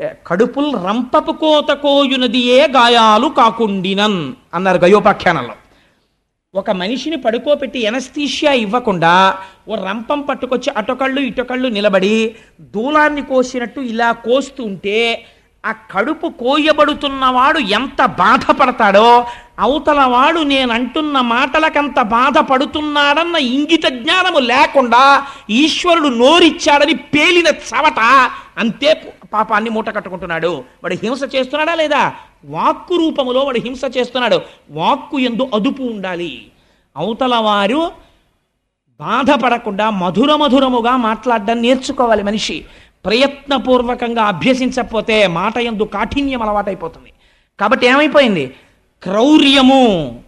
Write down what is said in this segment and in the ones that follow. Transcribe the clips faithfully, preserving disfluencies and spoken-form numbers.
కడుపుల్ రంపపు కోత కోయునదియే గాయాలు కాకుండినన్ అన్నారు గయోపాఖ్యానంలో. ఒక మనిషిని పడుకోబెట్టి ఎనస్థీషియా ఇవ్వకుండా ఓ రంపం పట్టుకొచ్చి అటొకళ్ళు ఇటొకళ్ళు నిలబడి దూలాన్ని కోసినట్టు ఇలా కోస్తుంటే ఆ కడుపు కోయబడుతున్నవాడు ఎంత బాధపడతాడో అవతలవాడు నేనంటున్న మాటలకంత బాధపడుతున్నాడన్న ఇంగిత జ్ఞానము లేకుండా ఈశ్వరుడు నోరిచ్చాడని పేలిన చవట అంతే పాపాన్ని మూట కట్టుకుంటున్నాడు. వాడు హింస చేస్తున్నాడా లేదా? వాక్కు రూపములో వాడు హింస చేస్తున్నాడు. వాక్కు యందు అదుపు ఉండాలి. అవతల వారు బాధపడకుండా మధుర మధురముగా మాట్లాడడం నేర్చుకోవాలి మనిషి. ప్రయత్నపూర్వకంగా అభ్యసించకపోతే మాట యందు కాఠిన్యం అలవాటైపోతుంది. కాబట్టి ఏమైపోయింది? క్రౌర్యము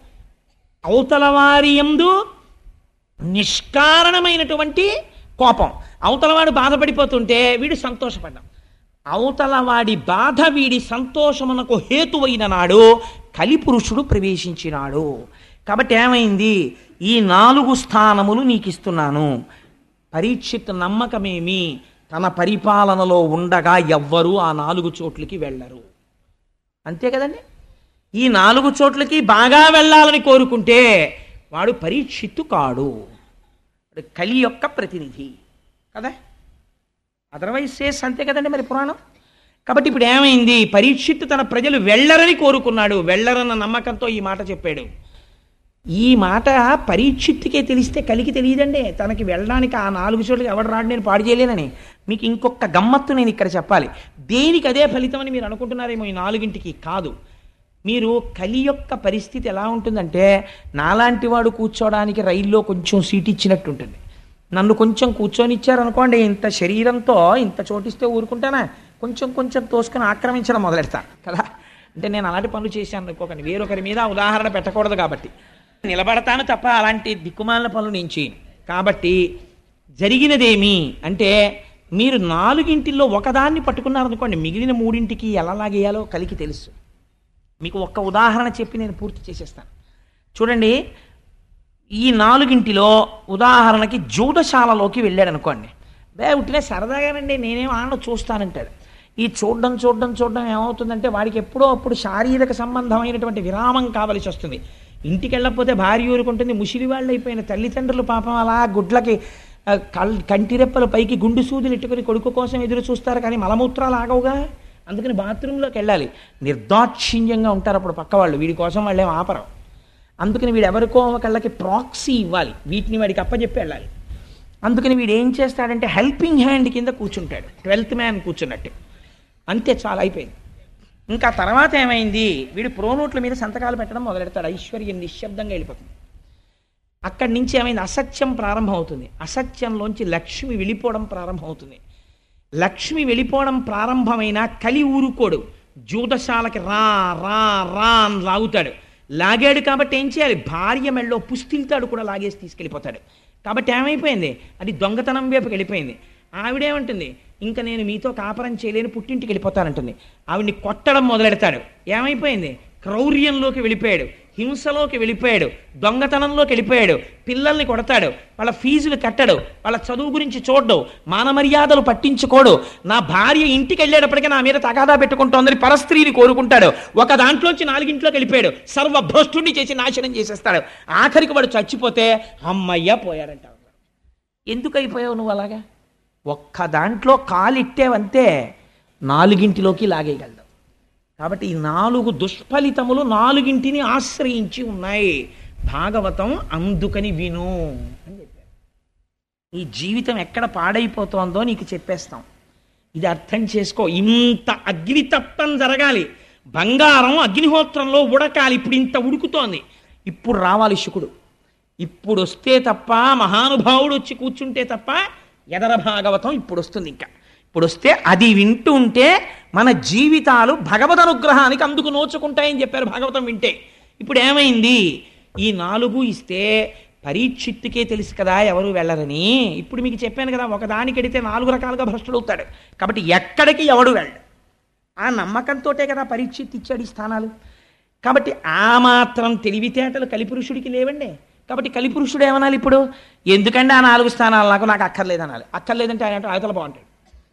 అవతల వారి యందు నిష్కారణమైనటువంటి కోపం. అవతలవాడు బాధపడిపోతుంటే వీడు సంతోషపడ్డాం. అవతలవాడి బాధ వీడి సంతోషమునకు హేతువైన నాడు కలిపురుషుడు ప్రవేశించినాడు. కాబట్టి ఏమైంది? ఈ నాలుగు స్థానములు నీకు ఇస్తున్నాను. పరీక్షిత్ నమ్మకమేమి? తన పరిపాలనలో ఉండగా ఎవ్వరూ ఆ నాలుగు చోట్లకి వెళ్ళరు. అంతే కదండి. ఈ నాలుగు చోట్లకి బాగా వెళ్ళాలని కోరుకుంటే వాడు పరీక్షిత్తు కాడు, కలి యొక్క ప్రతినిధి కదా. అదర్వైజ్ సేస్ అంతే కదండి మరి పురాణం. కాబట్టి ఇప్పుడు ఏమైంది? పరీక్షిత్తు తన ప్రజలు వెళ్ళరని కోరుకున్నాడు. వెళ్ళరన్న నమ్మకంతో ఈ మాట చెప్పాడు. ఈ మాట పరీక్షిత్తుకే తెలిస్తే కలికి తెలియదండి. తనకి వెళ్ళడానికి ఆ నాలుగు చోట్లకి ఎవడు రాడు, నేను పాడు చేయలేనని. మీకు ఇంకొక గమ్మత్తు నేను ఇక్కడ చెప్పాలి. దేనికి అదే ఫలితం అని మీరు అనుకుంటున్నారేమో. ఈ నాలుగింటికి కాదు. మీరు కలి యొక్క పరిస్థితి ఎలా ఉంటుందంటే, నాలాంటి వాడు కూర్చోడానికి రైల్లో కొంచెం సీట్ ఇచ్చినట్టు ఉంటుంది. నన్ను కొంచెం కూర్చొని ఇచ్చారనుకోండి, ఇంత శరీరంతో ఇంత చోటిస్తే ఊరుకుంటానా? కొంచెం కొంచెం తోసుకొని ఆక్రమించడం మొదలెడతాను కదా. అంటే నేను అలాంటి పనులు చేశాను అనుకోకండి, వేరొకరి మీద ఉదాహరణ పెట్టకూడదు కాబట్టి. నిలబడతాను తప్ప అలాంటి దిక్కుమాలిన పనులు నేను చేయను. కాబట్టి జరిగినదేమి అంటే, మీరు నాలుగింటిల్లో ఒకదాన్ని పట్టుకున్నారనుకోండి, మిగిలిన మూడింటికి ఎలా లాగేయాలో కలికి తెలుసు. మీకు ఒక్క ఉదాహరణ చెప్పి నేను పూర్తి చేసేస్తాను. చూడండి, ఈ నాలుగింటిలో ఉదాహరణకి జూదశాలలోకి వెళ్ళాడు అనుకోండి. బే ఉట్టినే సరదాగానండి, నేనేం ఆడ చూస్తానంటాడు. ఈ చూడడం చూడడం చూడడం ఏమవుతుందంటే, వాడికి ఎప్పుడో అప్పుడు శారీరక సంబంధమైనటువంటి విరామం కావలసి వస్తుంది. ఇంటికి వెళ్ళకపోతే భార్య ఊరుకుంటుంది. ముసిలి వాళ్ళు అయిపోయిన తల్లిదండ్రులు పాపం అలా గుడ్లకి కంటిరెప్పల పైకి గుండు సూదులు ఇట్టుకుని కొడుకు కోసం ఎదురు చూస్తారు, కానీ మలమూత్రాలు ఆగవుగా. అందుకని బాత్రూంలోకి వెళ్ళాలి. నిర్దాక్షిణ్యంగా ఉంటారు అప్పుడు పక్క వాళ్ళు, వీడి కోసం వాళ్ళేం ఆపరం. అందుకని వీడు ఎవరికో ఒకళ్ళకి ప్రాక్సీ ఇవ్వాలి, వీటిని వాడికి అప్పచెప్పి వెళ్ళాలి. అందుకని వీడు ఏం చేస్తాడంటే హెల్పింగ్ హ్యాండ్ కింద కూర్చుంటాడు, ట్వెల్త్ మ్యాన్ కూర్చున్నట్టు. అంతే, చాలా అయిపోయింది. ఇంకా తర్వాత ఏమైంది? వీడు ప్రోనోట్ల మీద సంతకాలు పెట్టడం మొదలెడతాడు. ఐశ్వర్యం నిశ్శబ్దంగా వెళ్ళిపోతుంది. అక్కడి నుంచి ఏమైంది? అసత్యం ప్రారంభం అవుతుంది. అసత్యంలోంచి లక్ష్మి వెళ్ళిపోవడం ప్రారంభం అవుతుంది. లక్ష్మి వెళ్ళిపోవడం ప్రారంభమైన కలి ఊరుకోడు. జూదశాలకి రా రా రా అని లాగుతాడు. లాగాడు కాబట్టి ఏం చేయాలి? భార్య మెళ్ళో పుస్తిల్తాడు కూడా లాగేసి తీసుకెళ్ళిపోతాడు. కాబట్టి ఏమైపోయింది? అది దొంగతనం వైపుకి వెళ్ళిపోయింది. ఆవిడేమంటుంది? ఇంకా నేను మీతో కాపరం చేయలేని, పుట్టింటికి వెళ్ళిపోతానంటుంది. ఆవిడ్ని కొట్టడం మొదలెడతాడు. ఏమైపోయింది? క్రౌర్యంలోకి వెళ్ళిపోయాడు, హింసలోకి వెళ్ళిపోయాడు, దొంగతనంలోకి వెళ్ళిపోయాడు. పిల్లల్ని కొడతాడు, వాళ్ళ ఫీజులు కట్టడు, వాళ్ళ చదువు గురించి చూడడు, మానమర్యాదలు పట్టించుకోడు. నా భార్య ఇంటికి వెళ్ళేటప్పటికీ నా మీద తగాదా పెట్టుకుంటోందని పరస్త్రీని కోరుకుంటాడు. ఒక దాంట్లోంచి నాలుగింట్లోకి వెళ్ళిపోయాడు, సర్వభ్రష్టుని చేసి నాశనం చేసేస్తాడు. ఆఖరికి వాడు చచ్చిపోతే అమ్మయ్య పోయాడంట. ఎందుకు అయిపోయావు నువ్వు అలాగా? ఒక్క దాంట్లో కాలిట్టేవంతే నాలుగింటిలోకి లాగేయగలడు. కాబట్టి ఈ నాలుగు దుష్ఫలితములు నాలుగింటిని ఆశ్రయించి ఉన్నాయి. భాగవతం అందుకని విను అని చెప్పారు. ఈ జీవితం ఎక్కడ పాడైపోతోందో నీకు చెప్పేస్తాం, ఇది అర్థం చేసుకో. ఇంత అగ్నితప్పం జరగాలి, బంగారం అగ్నిహోత్రంలో ఉడకాలి. ఇప్పుడు ఇంత ఉడుకుతోంది, ఇప్పుడు రావాలి శుకుడు. ఇప్పుడు వస్తే తప్ప, మహానుభావుడు వచ్చి కూర్చుంటే తప్ప ఎదర భాగవతం ఇప్పుడు వస్తుంది. ఇంకా ఇప్పుడు వస్తే అది వింటూ ఉంటే మన జీవితాలు భగవద్ అనుగ్రహానికి అందుకు నోచుకుంటాయని చెప్పారు భాగవతం వింటే. ఇప్పుడు ఏమైంది? ఈ నాలుగు ఇస్తే పరీక్షిత్తుకే తెలుసు కదా ఎవరు వెళ్ళరని. ఇప్పుడు మీకు చెప్పాను కదా, ఒకదానికి ఎడితే నాలుగు రకాలుగా భ్రష్టుడు అవుతాడు. కాబట్టి ఎక్కడికి ఎవడు వెళ్ళడు. ఆ నమ్మకంతోటే కదా పరీక్షిత్ ఇచ్చాడు ఈ స్థానాలు. కాబట్టి ఆ మాత్రం తెలివితేటలు కలిపురుషుడికి లేవండి. కాబట్టి కలిపురుషుడు ఏమనాలి ఇప్పుడు? ఎందుకంటే ఆ నాలుగు స్థానాలు నాకు నాకు అక్కర్లేదనాలి. అక్కర్లేదంటే ఆయన అవతల బాగుంటాడు.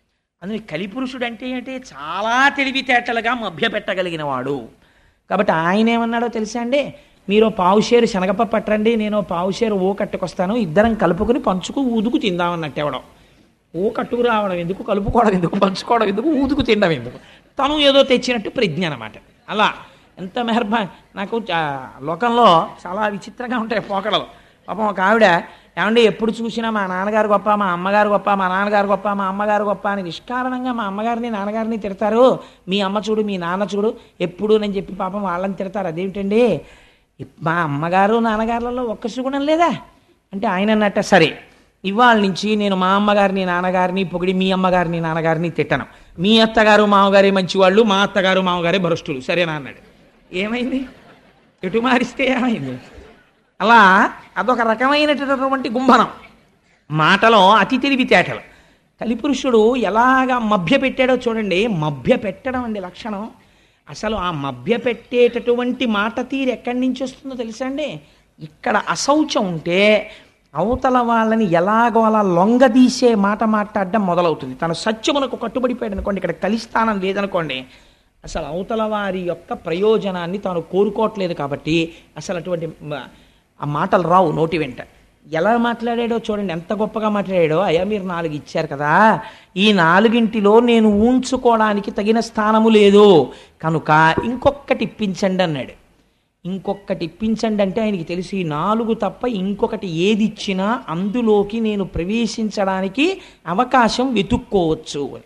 అందుకే కలిపురుషుడు అంటే ఏంటి, చాలా తెలివితేటలుగా మభ్యపెట్టగలిగిన వాడు. కాబట్టి ఆయన ఏమన్నాడో తెలుసా అండి, మీరు పావుషేరు శనగపప్పు పట్టండి, నేను పావుషేరు ఓ కట్టుకొస్తాను, ఇద్దరం కలుపుకుని పంచుకు ఊదుకు తిందామన్నట్టు ఎవడం. ఓ కట్టుకు రావడం ఎందుకు, కలుపుకోవడం ఎందుకు, పంచుకోవడం ఎందుకు, ఊదుకు తినడం ఎందుకు, తను ఏదో తెచ్చినట్టు ప్రజ్ఞ అనమాట. అలా ఎంత మెహర్బా. నాకు లోకంలో చాలా విచిత్రంగా ఉంటాయి పోకడలు. పాపం ఒక ఆవిడ, ఏమంటే ఎప్పుడు చూసినా మా నాన్నగారు గొప్ప, మా అమ్మగారు గొప్ప, మా నాన్నగారు గొప్ప, మా అమ్మగారు గొప్ప అని నిష్కారణంగా మా అమ్మగారిని నాన్నగారిని తిడతారు. మీ అమ్మ చూడు, మీ నాన్న చూడు ఎప్పుడు అని చెప్పి పాపం వాళ్ళని తిడతారు. అదేమిటండి, మా అమ్మగారు నాన్నగారులలో ఒక్క సుగుణం లేదా అంటే ఆయన అన్నట్ట, సరే ఇవాళ నుంచి నేను మా అమ్మగారిని నాన్నగారిని పొగిడి మీ అమ్మగారిని నాన్నగారిని తిట్టను. మీ అత్తగారు మామగారే మంచివాళ్ళు, మా అత్తగారు మామగారే భ్రష్టులు, సరేనా అన్నాడు. ఏమైంది, ఎటు మారిస్తే ఏమైంది? అలా అదొక రకమైనటువంటి గుంభనం, మాటలో అతి తెలివితేటలు. కలిపురుషుడు ఎలాగా మభ్య పెట్టాడో చూడండి. మభ్య పెట్టడం అండి లక్షణం. అసలు ఆ మభ్య పెట్టేటటువంటి మాట తీరు ఎక్కడి నుంచి వస్తుందో తెలుసా అండి, ఇక్కడ అశౌచం ఉంటే అవతల వాళ్ళని ఎలాగో అలా లొంగదీసే మాట మాట్లాడడం మొదలవుతుంది. తన సత్యమునకు కట్టుబడిపోయాడు అనుకోండి, ఇక్కడ కలిస్థానం లేదనుకోండి, అసలు అవతల వారి యొక్క ప్రయోజనాన్ని తాను కోరుకోవట్లేదు కాబట్టి అసలు అటువంటి ఆ మాటలు రావు నోటి వెంట. ఎలా మాట్లాడాడో చూడండి, ఎంత గొప్పగా మాట్లాడాడో. అయ్యా మీరు నాలుగు ఇచ్చారు కదా, ఈ నాలుగింటిలో నేను ఊంచుకోవడానికి తగిన స్థానము లేదు కనుక ఇంకొకటి ఇప్పించండి అన్నాడు. ఇంకొకటి ఇప్పించండి అంటే ఆయనకి తెలిసి నాలుగు తప్ప ఇంకొకటి ఏది ఇచ్చినా అందులోకి నేను ప్రవేశించడానికి అవకాశం వెతుక్కోవచ్చు అని.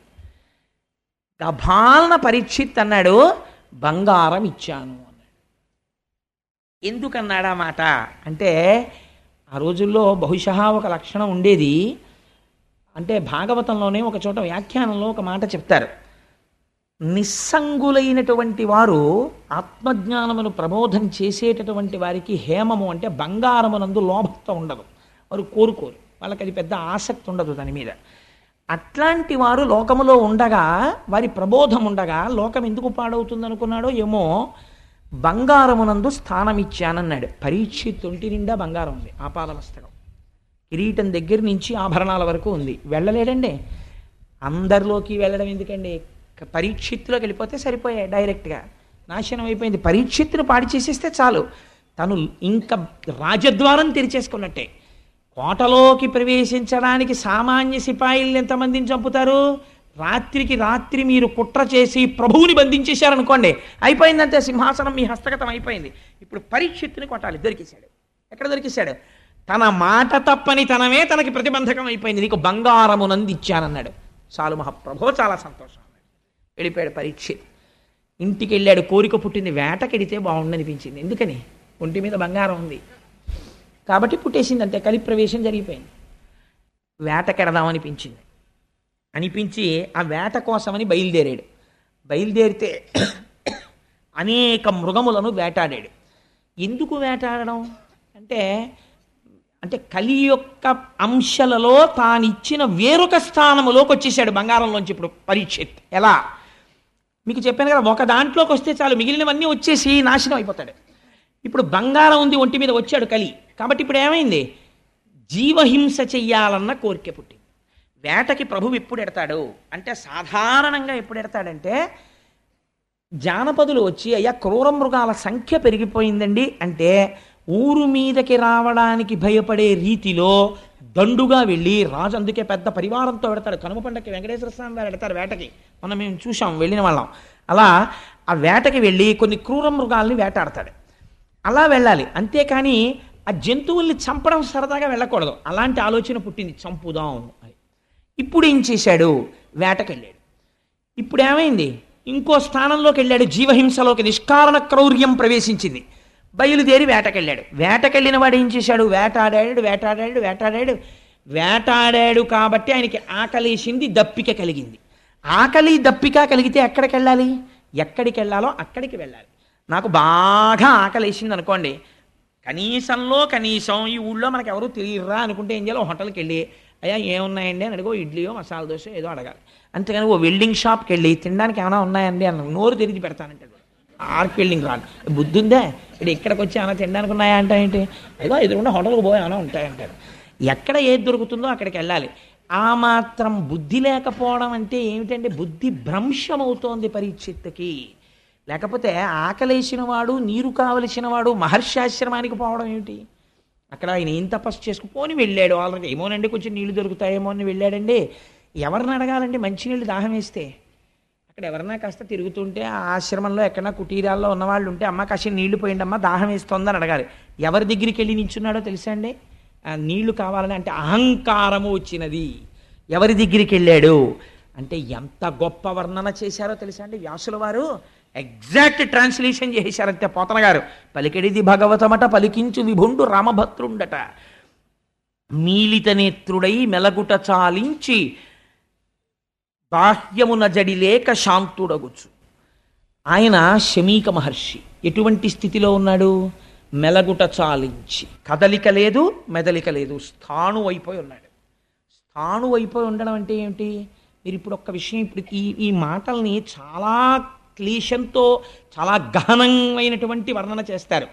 గభాలన పరీక్షిత్ అన్నాడు, బంగారం ఇచ్చాను అన్నాడు. ఎందుకన్నాడా మాట అంటే, ఆ రోజుల్లో బహుశా ఒక లక్షణం ఉండేది. అంటే భాగవతంలోనే ఒక చోట వ్యాఖ్యానంలో ఒక మాట చెప్తారు, నిస్సంగులైనటువంటి వారు ఆత్మజ్ఞానమును ప్రబోధం చేసేటటువంటి వారికి హేమము అంటే బంగారమునందు లోభత్వం ఉండదు, వారు కోరుకోరు, వాళ్ళకి అది పెద్ద ఆసక్తి ఉండదు దాని మీద. అట్లాంటి వారు లోకములో ఉండగా, వారి ప్రబోధం ఉండగా లోకం ఎందుకు పాడవుతుంది అనుకున్నాడో ఏమో, బంగారమునందు స్థానం ఇచ్చానన్నాడు. పరీక్షిత్ ఒంటి నిండా బంగారం ఉంది, ఆపాదమస్తకం, కిరీటం దగ్గర నుంచి ఆభరణాల వరకు ఉంది. వెళ్ళలేడండి, అందరిలోకి వెళ్ళడం ఎందుకండి, పరీక్షిత్తులోకి వెళ్ళిపోతే సరిపోయాయి, డైరెక్ట్గా నాశనం అయిపోయింది. పరీక్షిత్తును పాడి చేసేస్తే చాలు, తను ఇంకా రాజద్వారం తెరిచేసుకున్నట్టే. కోటలోకి ప్రవేశించడానికి సామాన్య సిపాయిల్ని ఎంతమందిని చంపుతారు? రాత్రికి రాత్రి మీరు కుట్ర చేసి ప్రభువుని బంధించేశారనుకోండి, అయిపోయిందంటే సింహాసనం మీ హస్తగతం అయిపోయింది. ఇప్పుడు పరీక్షిత్తుని కొట్టాలి, దొరికేశాడు. ఎక్కడ దొరికేశాడు? తన మాట తప్పని తనమే తనకి ప్రతిబంధకం అయిపోయింది. నీకు బంగారమునంది ఇచ్చానన్నాడు. చాలు మహాప్రభో, చాలా సంతోషం అన్నాడు. వెళ్ళిపోయాడు పరీక్షిత్. ఇంటికి వెళ్ళాడు, కోరిక పుట్టింది, వేటకెడితే బాగుండనిపించింది. ఎందుకని? ఒంటి మీద బంగారం ఉంది కాబట్టి పుట్టేసింది, అంతే. కలి ప్రవేశం జరిగిపోయింది. వేటకెడదామనిపించింది. అనిపించి ఆ వేట కోసమని బయలుదేరాడు. బయలుదేరితే అనేక మృగములను వేటాడాడు. ఎందుకు వేటాడడం అంటే, అంటే కలి యొక్క అంశాలలో తానిచ్చిన వేరొక స్థానములోకి వచ్చేసాడు బంగారంలోంచి. ఇప్పుడు పరీక్షిత్ ఎలా మీకు చెప్పాను కదా, ఒక దాంట్లోకి వస్తే చాలు, మిగిలినవన్నీ వచ్చేసి నాశనం అయిపోతాడు. ఇప్పుడు బంగారం ఉంది ఒంటి మీద, వచ్చాడు కలి. కాబట్టి ఇప్పుడు ఏమైంది? జీవహింస చెయ్యాలన్న కోరిక పుట్టింది. వేటకి ప్రభువు ఎప్పుడు ఎడతాడు అంటే, సాధారణంగా ఎప్పుడు ఎడతాడంటే, జానపదులు వచ్చి అయ్యా క్రూర మృగాల సంఖ్య పెరిగిపోయిందండి అంటే, ఊరు మీదకి రావడానికి భయపడే రీతిలో దండుగా వెళ్ళి, రాజు అందుకే పెద్ద పరివారంతో పెడతాడు. కనుమ పండగకి వెంకటేశ్వర స్వామి వారు పెడతారు వేటకి, మనం మేము చూసాం, వెళ్ళిన వాళ్ళం. అలా ఆ వేటకి వెళ్ళి కొన్ని క్రూర మృగాల్ని వేటాడతాడు. అలా వెళ్ళాలి, అంతేకాని ఆ జంతువుల్ని చంపడం సరదాగా వెళ్ళకూడదు. అలాంటి ఆలోచన పుట్టింది, చంపుదాం అని. ఇప్పుడు ఏం చేశాడు? వేటకెళ్ళాడు. ఇప్పుడు ఏమైంది? ఇంకో స్థానంలోకి వెళ్ళాడు, జీవహింసలోకి. నిష్కారణ క్రౌర్యం ప్రవేశించింది. బయలుదేరి వేటకెళ్ళాడు. వేటకెళ్ళిన వాడు ఏం చేశాడు? వేటాడాడు వేటాడాడు వేటాడాడు వేటాడాడు కాబట్టి ఆయనకి ఆకలేసింది, దప్పిక కలిగింది. ఆకలి దప్పిక కలిగితే ఎక్కడికి వెళ్ళాలి? ఎక్కడికి వెళ్ళాలో అక్కడికి వెళ్ళాలి. నాకు బాగా ఆకలేసింది అనుకోండి, కనీసంలో కనీసం ఈ ఊళ్ళో మనకు ఎవరు తెలియరా అనుకుంటే ఏం చేయాలి? హోటల్కి వెళ్ళి అయ్యా ఏమున్నాయండి అని అడిగో, ఇడ్లీయో మసాలా దోశ ఏదో అడగాలి. అంతేగాని ఓ వెల్డింగ్ షాప్కి వెళ్ళి తినడానికి ఏమైనా ఉన్నాయండి అన్న నోరు తిరిగి పెడతానంటే ఆర్క్ వెల్డింగ్ రాదు. బుద్ధి ఉందే, ఇక్కడ ఇక్కడికి వచ్చి ఏమైనా తినడానికి ఉన్నాయా అంటే ఏంటి? ఏదో ఎదురుకుండా హోటల్కి పోయి ఏమైనా ఉంటాయంటారు. ఎక్కడ ఏది దొరుకుతుందో అక్కడికి వెళ్ళాలి. ఆ మాత్రం బుద్ధి లేకపోవడం అంటే ఏమిటంటే బుద్ధి భ్రంశమవుతోంది పరీక్షిత్తుకి. లేకపోతే ఆకలేసిన వాడు నీరు కావలసిన వాడు మహర్షాశ్రమానికి పోవడం ఏమిటి? అక్కడ ఆయన ఏం తపస్సు చేసుకుపోని వెళ్ళాడు. ఆల్రెడీ ఏమోనండి కొంచెం నీళ్లు దొరుకుతాయేమో అని వెళ్ళాడండి. ఎవరిని అడగాలండి మంచినీళ్ళు దాహం వేస్తే? అక్కడ ఎవరన్నా కాస్త తిరుగుతుంటే ఆ ఆశ్రమంలో ఎక్కడన్నా కుటీరాల్లో ఉన్నవాళ్ళు ఉంటే అమ్మ కాసిన నీళ్లు పోయిండి అమ్మ దాహం వేస్తోందని అడగాలి. ఎవరి దగ్గరికి వెళ్ళి నించున్నాడో తెలుసా అండి? ఆ నీళ్లు కావాలని అంటే అహంకారము వచ్చినది. ఎవరి దగ్గరికి వెళ్ళాడు అంటే ఎంత గొప్ప వర్ణన చేశారో తెలుసా అండి వ్యాసుల వారు. ఎగ్జాక్ట్ ట్రాన్స్లేషన్ చేశారంతే పోతన గారు. పలికెడిది భగవతమట పలికించు విభుండు రామభద్రుండట. మీలిత నేత్రుడై మెలగుట చాలించి బాహ్యమున జడిలేక శాంతుడగుచు. ఆయన శమీక మహర్షి ఎటువంటి స్థితిలో ఉన్నాడు? మెలగుట చాలించి, కదలిక లేదు మెదలిక లేదు, స్థాణు అయిపోయి ఉన్నాడు. స్థాణు అయిపోయి ఉండడం అంటే ఏమిటి? మీరు ఇప్పుడు ఒక్క విషయం, ఇప్పుడు ఈ ఈ మాటల్ని చాలా క్లీశంతో చాలా గహనమైనటువంటి వర్ణన చేస్తారు.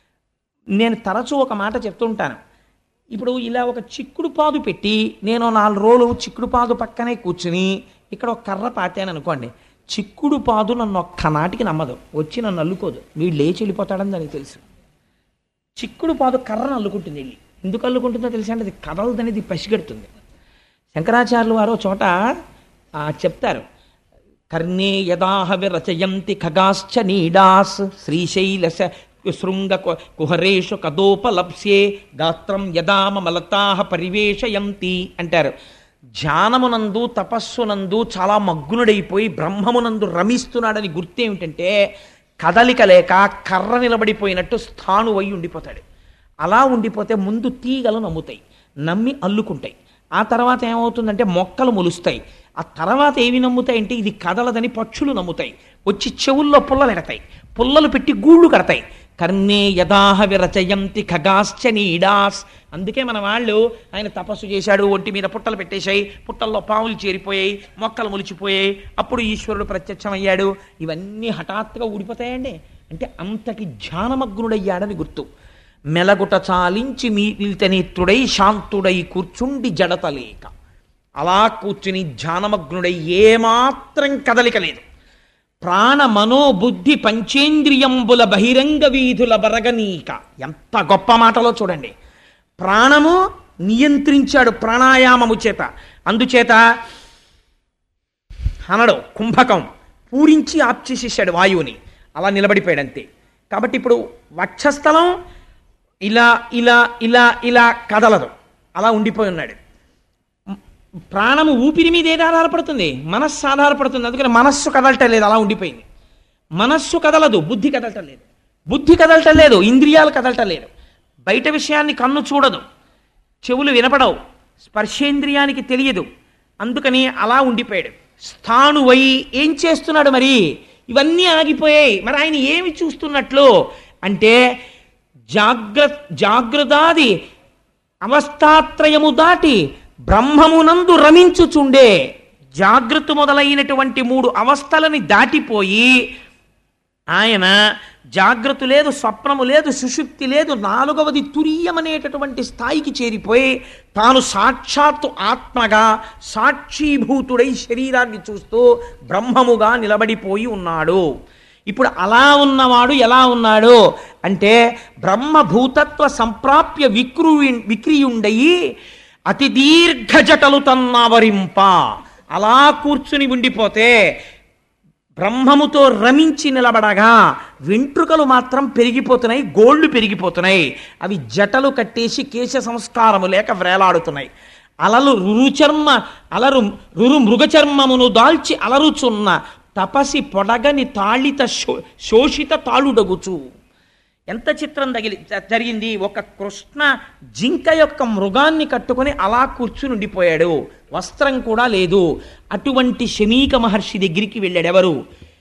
నేను తరచూ ఒక మాట చెప్తుంటాను. ఇప్పుడు ఇలా ఒక చిక్కుడు పాదు పెట్టి నేను నాలుగు రోజులు చిక్కుడు పాదు పక్కనే కూర్చుని ఇక్కడ ఒక కర్ర పాతాను అనుకోండి, చిక్కుడు పాదు నన్ను ఒక్కనాటికి నమ్మదు, వచ్చి నన్ను అల్లుకోదు, వీడు లేచి వెళ్ళిపోతాడని దానికి తెలుసు. చిక్కుడు పాదు కర్రను అల్లుకుంటుంది వెళ్ళి. ఎందుకు అల్లుకుంటుందో తెలుసా అంటే అది కదలదనేది పసిగడుతుంది. శంకరాచార్యులు వారు చోట చెప్తారు, కర్ణే యదాహ విరచయంతి ఖగాశ్చ నీడాస్ శ్రీశైలస శృంగ కుహరేషు కదోపలప్స్యే గాత్రం యదామలతాహ పరివేషయంతి అంటారు. ధ్యానమునందు తపస్సునందు చాలా మగ్నుడైపోయి బ్రహ్మమునందు రమిస్తున్నాడని గుర్తేమిటంటే కదలిక లేక కర్ర నిలబడిపోయినట్టు స్థాణువై ఉండిపోతాడు. అలా ఉండిపోతే ముందు తీగలు నమ్ముతాయి, నమ్మి అల్లుకుంటాయి. ఆ తర్వాత ఏమవుతుందంటే మొక్కలు మొలుస్తాయి. ఆ తర్వాత ఏవి నమ్ముతాయంటే ఇది కదలదని పక్షులు నమ్ముతాయి, వచ్చి చెవుల్లో పుల్లలు ఎడతాయి, పుల్లలు పెట్టి గూళ్ళు కడతాయి. కర్ణే యదాహ విరచయంతి ఖగాశ్చ నీడాస్. అందుకే మన వాళ్ళు ఆయన తపస్సు చేశాడు, ఒంటి మీద పుట్టలు పెట్టేశాయి, పుట్టల్లో పాములు చేరిపోయాయి, మొక్కలు మొలిచిపోయాయి, అప్పుడు ఈశ్వరుడు ప్రత్యక్షమయ్యాడు. ఇవన్నీ హఠాత్తుగా ఊడిపోతాయండి. అంటే అంతటి ధ్యానమగ్నుడయ్యాడని గుర్తు. మెలగుట చాలించి మీలితనేత్రుడై శాంతుడై కూర్చుండి జడతలేక. అలా కూర్చుని ధ్యానమగ్నుడై ఏమాత్రం కదలిక లేదు. ప్రాణ మనోబుద్ధి పంచేంద్రియంబుల బహిరంగ వీధుల బరగనీక. ఎంత గొప్ప మాటలో చూడండి. ప్రాణము నియంత్రించాడు ప్రాణాయామము చేత. అందుచేత అనడు కుంభకం పూరించి ఆప్ చేసేసాడు వాయువుని, అలా నిలబడిపోయాడు అంతే. కాబట్టి ఇప్పుడు వక్షస్థలం ఇలా ఇలా ఇలా ఇలా కదలదు, అలా ఉండిపోయి ఉన్నాడు. ప్రాణము ఊపిరి మీద ఏది ఆధారపడుతుంది? మనస్సు ఆధారపడుతుంది. అందుకని మనస్సు కదలటం లేదు, అలా ఉండిపోయింది. మనస్సు కదలదు, బుద్ధి కదలటం లేదు, బుద్ధి కదలటం లేదు, ఇంద్రియాలు కదలటం లేదు. బయట విషయాన్ని కన్ను చూడదు, చెవులు వినపడవు, స్పర్శేంద్రియానికి తెలియదు. అందుకని అలా ఉండిపోయాడు. స్థాణువై ఏం చేస్తున్నాడు మరి? ఇవన్నీ ఆగిపోయాయి. మరి ఆయన ఏమి చూస్తున్నట్లు అంటే జాగ్ర జాగృతాది అవస్థాత్రయము దాటి బ్రహ్మమునందు రమించుచుండే. జాగృత మొదలైనటువంటి మూడు అవస్థలని దాటిపోయి ఆయన జాగృతి లేదు, స్వప్నము లేదు, సుషుప్తి లేదు, నాలుగవది తురీయమనేటటువంటి స్థాయికి చేరిపోయి తాను సాక్షాత్తు ఆత్మగా సాక్షీభూతుడై శరీరాన్ని చూస్తూ బ్రహ్మముగా నిలబడిపోయి ఉన్నాడు. ఇప్పుడు అలా ఉన్నవాడు ఎలా ఉన్నాడు అంటే బ్రహ్మభూతత్వ సంప్రాప్య విక్రు విక్రియుండయి అతి దీర్ఘ జటలు తన్నావరింప. అలా కూర్చుని ఉండిపోతే బ్రహ్మముతో రమించి నిలబడగా వెంట్రుకలు మాత్రం పెరిగిపోతున్నాయి, గోళ్ళు పెరిగిపోతున్నాయి. అవి జటలు కట్టేసి కేశ సంస్కారము లేక వ్రేలాడుతున్నాయి. అలలు రురుచర్మ అలరు రురు మృగచర్మమును దాల్చి అలరుచున్న తపసి పొడగని తాళిత శో శోషిత తాళుడగుచు. ఎంత చిత్రం తగిలి జరిగింది. ఒక కృష్ణ జింక యొక్క మృగాన్ని కట్టుకొని అలా కూర్చుని ఉండిపోయాడు, వస్త్రం కూడా లేదు. అటువంటి శమీక మహర్షి దగ్గరికి వెళ్ళాడు. ఎవరు?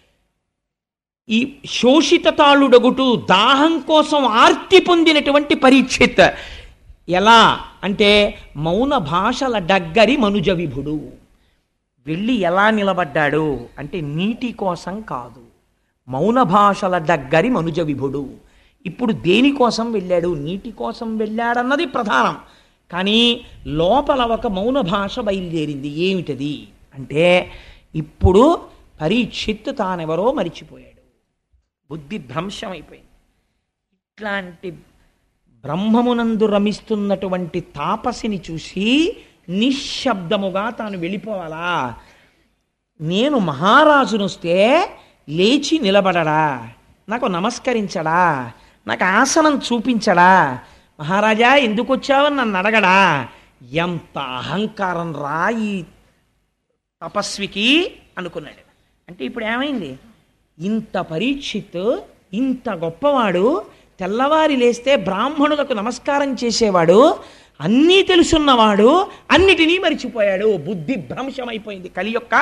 ఈ శోషిత తాళుడగుటు, దాహం కోసం ఆర్తి పొందినటువంటి పరీక్షిత్. ఎలా అంటే మౌన భాషల డగ్గరి మనుజ విభుడు. వెళ్ళి ఎలా నిలబడ్డాడు అంటే నీటి కోసం కాదు, మౌన భాషల దగ్గరి మనుజ విభుడు. ఇప్పుడు దేనికోసం వెళ్ళాడు? నీటి కోసం వెళ్ళాడన్నది ప్రధానం. కానీ లోపల ఒక మౌన భాష బయలుదేరింది. ఏమిటది అంటే, ఇప్పుడు పరీక్షిత్తు తానెవరో మరిచిపోయాడు, బుద్ధి భ్రంశమైపోయింది. ఇట్లాంటి బ్రహ్మమునందు రమిస్తున్నటువంటి తాపసిని చూసి నిశ్శబ్దముగా తాను వెళ్ళిపోవాలా? నేను మహారాజునొస్తే లేచి నిలబడడా, నాకు నమస్కరించడా, నాకు ఆసనం చూపించడా, మహారాజా ఎందుకు వచ్చావని నన్ను అడగడా? ఎంత అహంకారం రా ఈ తపస్వికి అనుకున్నాడు. అంటే ఇప్పుడు ఏమైంది? ఇంత పరీక్షిత్, ఇంత గొప్పవాడు, తెల్లవారి లేస్తే బ్రాహ్మణులకు నమస్కారం చేసేవాడు, అన్నీ తెలుసున్నవాడు, అన్నిటినీ మరిచిపోయాడు. బుద్ధి భ్రంశమైపోయింది కలి యొక్క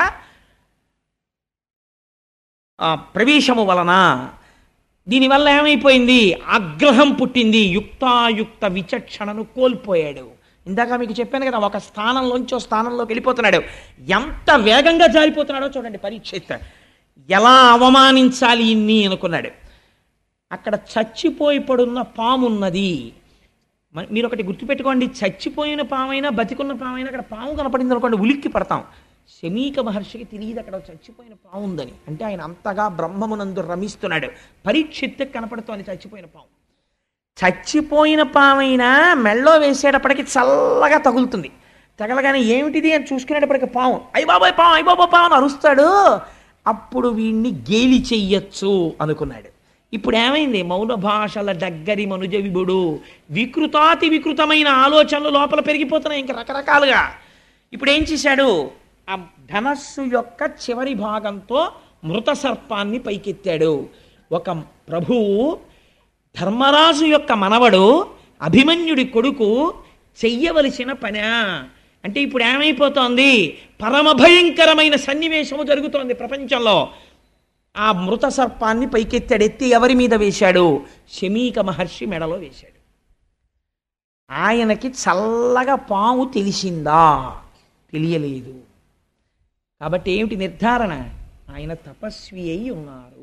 ప్రవేశము వలన. దీనివల్ల ఏమైపోయింది? ఆగ్రహం పుట్టింది. యుక్తాయుక్త విచక్షణను కోల్పోయాడు. ఇందాక మీకు చెప్పాను కదా, ఒక స్థానంలోంచి ఒక స్థానంలోకి వెళ్ళిపోతున్నాడు. ఎంత వేగంగా జారిపోతున్నాడో చూడండి పరీక్షిత్. ఎలా అవమానించాలి ఇన్ని అనుకున్నాడు. అక్కడ చచ్చిపోయి పడున్న పామున్నది. మీరు ఒకటి గుర్తుపెట్టుకోండి, చచ్చిపోయిన పామైనా బతికున్న పామైనా అక్కడ పాము కనపడింది అనుకోండి ఉలిక్కి పడతాం. శమీక మహర్షికి తెలియదు అక్కడ చచ్చిపోయిన పాము ఉందని. అంటే ఆయన అంతగా బ్రహ్మమునందు రమిస్తున్నాడు. పరీక్షిత్తు కనపడుతోంది చచ్చిపోయిన పాము. చచ్చిపోయిన పామైనా మెళ్ళో వేసేటప్పటికి చల్లగా తగులుతుంది. తగలగానే ఏమిటిది అని చూసుకునేటప్పటికి పాము, అయ్య బాబాయ్ పాము, అయ్య బాబా పాము అని అరుస్తాడు. అప్పుడు వీడిని గేలి చెయ్యొచ్చు అనుకున్నాడు. ఇప్పుడు ఏమైంది? మౌన భాషల దగ్గరి మనుజ విభుడు. వికృతాతి వికృతమైన ఆలోచనలు లోపల పెరిగిపోతున్నాయి ఇంకా రకరకాలుగా. ఇప్పుడు ఏం చేశాడు? ఆ ధనస్సు యొక్క చివరి భాగంతో మృత సర్పాన్ని పైకెత్తాడు. ఒక ప్రభువు ధర్మరాజు యొక్క మనవడు, అభిమన్యుడి కొడుకు చెయ్యవలసిన పని. అంటే ఇప్పుడు ఏమైపోతోంది? పరమ భయంకరమైన సన్నివేశము జరుగుతోంది ప్రపంచంలో. ఆ మృత సర్పాన్ని పైకెత్తాడు. ఎత్తి ఎవరి మీద వేశాడు? శమీక మహర్షి మెడలో వేశాడు. ఆయనకి చల్లగా పాము తెలిసిందా? తెలియలేదు. కాబట్టి ఏమిటి నిర్ధారణ? ఆయన తపస్వి అయి ఉన్నారు.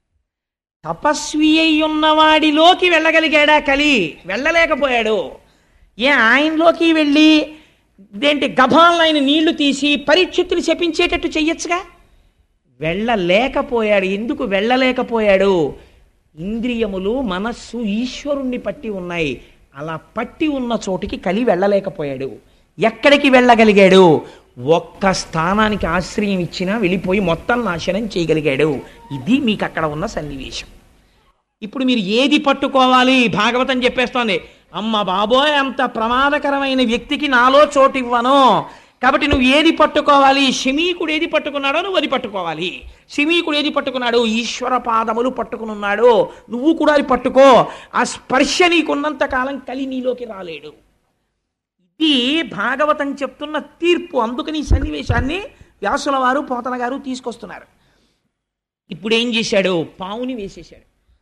తపస్వి అయి ఉన్నవాడిలోకి వెళ్ళగలిగాడా కలి? వెళ్ళలేకపోయాడు. ఏ ఆయనలోకి వెళ్ళి దేంటి గభాలను ఆయన నీళ్లు తీసి పరీక్షిత్తులు శపించేటట్టు చెయ్యొచ్చుగా? వెళ్ళలేకపోయాడు. ఎందుకు వెళ్ళలేకపోయాడు? ఇంద్రియములు, మనస్సు ఈశ్వరుణ్ణి పట్టి ఉన్నాయి. అలా పట్టి ఉన్న చోటికి కలి వెళ్ళలేకపోయాడు. ఎక్కడికి వెళ్ళగలిగాడు? ఒక్క స్థానానికి ఆశ్రయం ఇచ్చినా వెళ్ళిపోయి మొత్తం నాశనం చేయగలిగాడు. ఇది మీకు అక్కడ ఉన్న సన్నివేశం. ఇప్పుడు మీరు ఏది పట్టుకోవాలి? భాగవతం చెప్పేస్తోంది, అమ్మ బాబోయ్ అంత ప్రమాదకరమైన వ్యక్తికి నాలో చోటు ఇవ్వను. కాబట్టి నువ్వు ఏది పట్టుకోవాలి? శమీకుడు ఏది పట్టుకున్నాడో నువ్వు అది పట్టుకోవాలి. శమీకుడు ఏది పట్టుకున్నాడు? ఈశ్వర పాదములు పట్టుకునున్నాడు. నువ్వు కూడా అది పట్టుకో. ఆ స్పర్శ నీకున్నంత కాలం కలి నీలోకి రాలేడు. ఇది భాగవతం చెప్తున్న తీర్పు. అందుకని ఈ సన్నివేశాన్ని వ్యాసుల వారు, పోతన గారు తీసుకొస్తున్నారు. ఇప్పుడు ఏం చేశాడు? పావుని వేసేశాడు.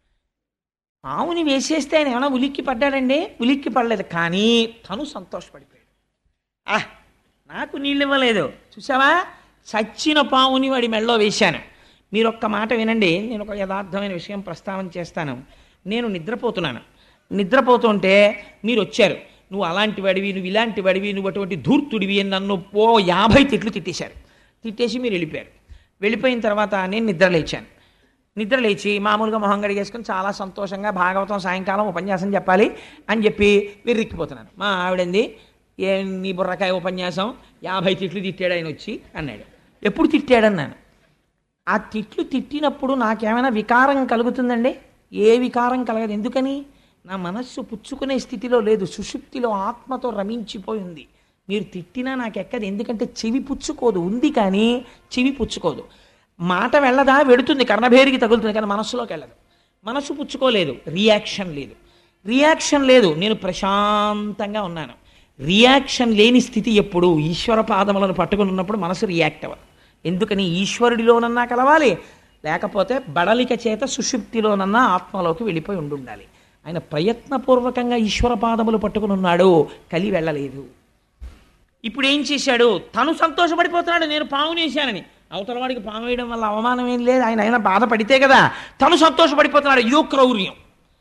పావుని వేసేస్తే ఆయన ఏమైనా ఉలిక్కి పడ్డాడండి? ఉలిక్కి పడలేదు. కానీ తను సంతోషపడిపోయాడు. ఆహ్, నాకు నీళ్ళు ఇవ్వలేదు చూసావా, చచ్చిన పావుని వాడి మెళ్ళో వేశాను. మీరు ఒక్క మాట వినండి, నేను ఒక యథార్థమైన విషయం ప్రస్తావన చేస్తాను. నేను నిద్రపోతున్నాను. నిద్రపోతుంటే మీరు వచ్చారు, నువ్వు అలాంటి వాడివి, నువ్వు ఇలాంటి వాడివి, నువ్వు అటువంటి ధూర్తుడివి అని నన్ను ఓ యాభై తిట్లు తిట్టేశారు. తిట్టేసి మీరు వెళ్ళిపోయారు. వెళ్ళిపోయిన తర్వాత నేను నిద్ర లేచాను. నిద్ర లేచి మామూలుగా మొహం గడిగేసుకుని చాలా సంతోషంగా భాగవతం సాయంకాలం ఉపన్యాసం చెప్పాలి అని చెప్పి విర్రిక్కిపోతున్నాను. మా ఆవిడంది, ఏ నీ బుర్రకాయ ఉపన్యాసం, యాభై తిట్లు తిట్టాడు ఆయన వచ్చి అన్నాడు. ఎప్పుడు తిట్టాడన్నాను. ఆ తిట్లు తిట్టినప్పుడు నాకేమైనా వికారం కలుగుతుందండి? ఏ వికారం కలగదు. ఎందుకని? నా మనస్సు పుచ్చుకునే స్థితిలో లేదు, సుషుప్తిలో ఆత్మతో రమించిపోయింది. మీరు తిట్టినా నాకు ఎక్కదు. ఎందుకంటే చెవి పుచ్చుకోదు. ఉంది కానీ చెవి పుచ్చుకోదు. మాట వెళ్ళదా? వెడుతుంది, కర్ణభేరికి తగులుతుంది, కానీ మనస్సులోకి వెళ్ళదు. మనస్సు పుచ్చుకోలేదు, రియాక్షన్ లేదు. రియాక్షన్ లేదు, నేను ప్రశాంతంగా ఉన్నాను. రియాక్షన్ లేని స్థితి ఎప్పుడు? ఈశ్వర పాదములను పట్టుకుని ఉన్నప్పుడు మనసు రియాక్ట్ అవ్వదు. ఎందుకని? ఈశ్వరుడిలోనన్నా కలవాలి, లేకపోతే బడలిక చేత సుషుప్తిలోనన్నా ఆత్మలోకి వెళ్ళిపోయి ఉండాలి. ఆయన ప్రయత్నపూర్వకంగా ఈశ్వర పాదములు పట్టుకుని ఉన్నాడు, కలి వెళ్ళలేదు. ఇప్పుడు ఏం చేశాడు? తను సంతోషపడిపోతున్నాడు, నేను పాము వేశానని. అవతల వాడికి పాము వేయడం వల్ల అవమానం ఏం లేదు, ఆయన అయినా బాధపడితే కదా. తను సంతోషపడిపోతున్నాడు. ఇదో క్రౌర్యం.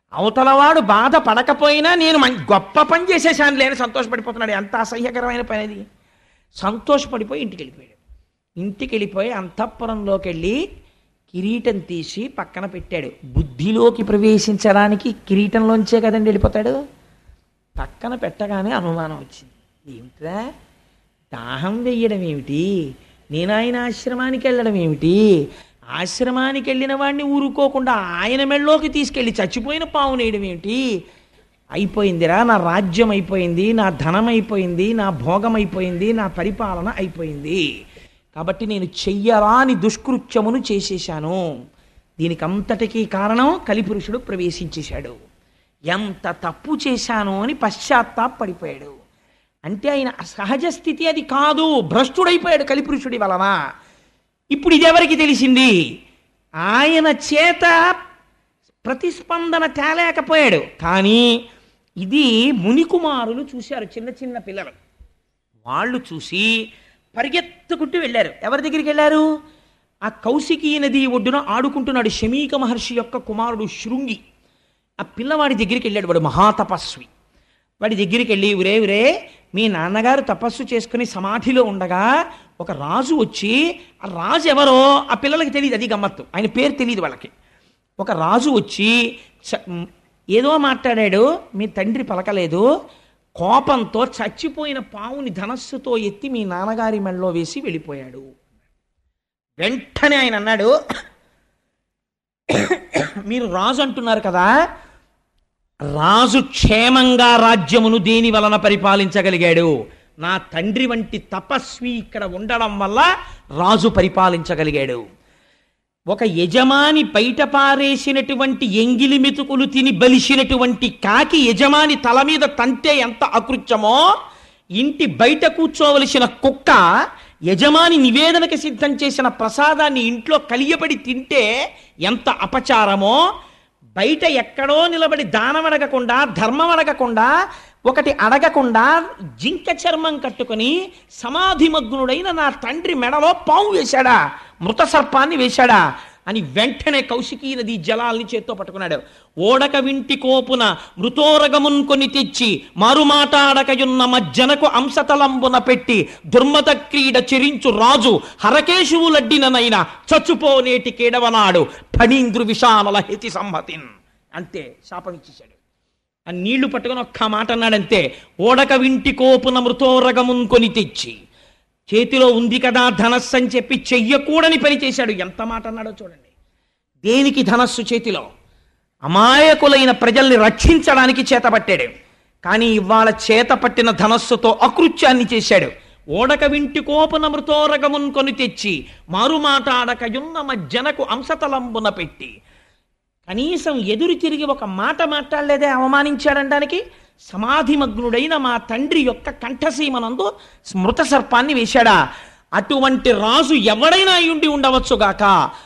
అవతలవాడు బాధ పడకపోయినా నేను గొప్ప పని చేసేసాను లేని సంతోషపడిపోతున్నాడు. ఎంత అసహ్యకరమైన పని అది. సంతోషపడిపోయి ఇంటికి వెళ్ళిపోయాడు. ఇంటికి వెళ్ళిపోయి అంతఃపురంలోకి వెళ్ళి కిరీటం తీసి పక్కన పెట్టాడు. బుద్ధిలోకి ప్రవేశించడానికి కిరీటంలోంచే కదండి వెళ్ళిపోతాడు. పక్కన పెట్టగానే అనుమానం వచ్చింది. ఏమిట్రా, దాహం వెయ్యడం ఏమిటి, నేను ఆయన ఆశ్రమానికి వెళ్ళడం ఏమిటి, ఆశ్రమానికి వెళ్ళిన వాడిని ఊరుకోకుండా ఆయన మెళ్ళలోకి తీసుకెళ్ళి చచ్చిపోయిన పావును వేయడం ఏమిటి, అయిపోయిందిరా, నా రాజ్యం అయిపోయింది, నా ధనం అయిపోయింది, నా భోగం అయిపోయింది, నా పరిపాలన అయిపోయింది, కాబట్టి నేను చెయ్యరాని దుష్కృత్యమును చేసేశాను. దీనికి అంతటికీ కారణం కలిపురుషుడు ప్రవేశించేశాడు. ఎంత తప్పు చేశాను అని పశ్చాత్తాపడిపోయాడు. అంటే ఆయన సహజ స్థితి అది కాదు, భ్రష్టుడైపోయాడు కలిపురుషుడి వలన. ఇప్పుడు ఇదెవరికి తెలిసింది? ఆయన చేత ప్రతిస్పందన తేలేకపోయాడు. కానీ ఇది మునికుమారులు చూశారు, చిన్న చిన్న పిల్లలు. వాళ్ళు చూసి పరిగెత్తుకుంటూ వెళ్ళారు. ఎవరి దగ్గరికి వెళ్ళారు? ఆ కౌశికీ నది ఒడ్డున ఆడుకుంటున్నాడు శమీక మహర్షి యొక్క కుమారుడు శృంగి. ఆ పిల్లవాడి దగ్గరికి వెళ్ళాడు. వాడు మహాతపస్వి. వాడి దగ్గరికి వెళ్ళి, ఉరే ఉరే మీ నాన్నగారు తపస్సు చేసుకుని సమాధిలో ఉండగా ఒక రాజు వచ్చి, ఆ రాజు ఎవరో ఆ పిల్లలకి తెలియదు, అది గమ్మత్తు, ఆయన పేరు తెలియదు వాళ్ళకి. ఒక రాజు వచ్చి ఏదో మాట్లాడాడు, మీ తండ్రి పలకలేదు, కోపంతో చచ్చిపోయిన పావుని ధనస్సుతో ఎత్తి మీ నాన్నగారి మెడలో వేసి వెళ్ళిపోయాడు. వెంటనే ఆయన అన్నాడు, మీరు రాజు అంటున్నారు కదా, రాజు క్షేమంగా రాజ్యమును దేని వలన పరిపాలించగలిగాడు? నా తండ్రి వంటి తపస్వి ఇక్కడ ఉండడం వల్ల రాజు పరిపాలించగలిగాడు. ఒక యజమాని బయట పారేసినటువంటి ఎంగిలి మెతుకులు తిని బలిసినటువంటి కాకి యజమాని తల మీద తంతే ఎంత అకృత్యమో, ఇంటి బయట కూర్చోవలసిన కుక్క యజమాని నివేదనకి సిద్ధం చేసిన ప్రసాదాన్ని ఇంట్లో కలియబడి తింటే ఎంత అపచారమో, బయట ఎక్కడో నిలబడి దానం అడగకుండా, ధర్మం అడగకుండా, ఒకటి అడగకుండా జింక చర్మం కట్టుకుని సమాధిమగ్నుడైన నా తండ్రి మెడలో పాము వేశాడా, మృత సర్పాన్ని వేశాడా అని వెంటనే కౌశికీ నది జలాల్ని చేత్తో పట్టుకున్నాడు. ఓడక వింటి కోపున మృతోరగమున్ కొని తెచ్చి మారుమాటాడకయున్న మజ్జనకు అంశతలంబున పెట్టి దుర్మత క్రీడ చెరించు రాజు హరకేశువులడ్డిననైనా చచ్చుపోనేటి కేడవనాడు ఫణీంద్రు విషానల హేతి సంహతిన్. అంతే, శాపం ఇచ్చేశాడు. ఆ నీళ్లు పట్టుకుని ఒక్క మాట అన్నాడంతే. ఓడక వింటి కోపున మృతోరగమున్ కొని తెచ్చి, చేతిలో ఉంది కదా ధనస్సు అని చెప్పి చెయ్యకూడని పని చేశాడు. ఎంత మాట అన్నాడో చూడండి. దేనికి ధనస్సు చేతిలో? అమాయకులైన ప్రజల్ని రక్షించడానికి చేతపట్టాడు. కానీ ఇవాళ చేత పట్టిన ధనస్సుతో అకృత్యాన్ని చేశాడు. ఓడక వింటి కోపున మృతోరగమున్ కొని తెచ్చి మారుమాటాడకయున్న మజ్జనకు అంశతలంబున పెట్టి, కనీసం ఎదురు తిరిగి ఒక మాట మాట్లాడలేదే అవమానించాడనడానికి. సమాధిమగ్నుడైన మా తండ్రి యొక్క కంఠసీమనందు స్మృత సర్పాన్ని వేశాడా? అటువంటి రాజు ఎవడైనా అయ్యుండి ఉండవచ్చుగాక,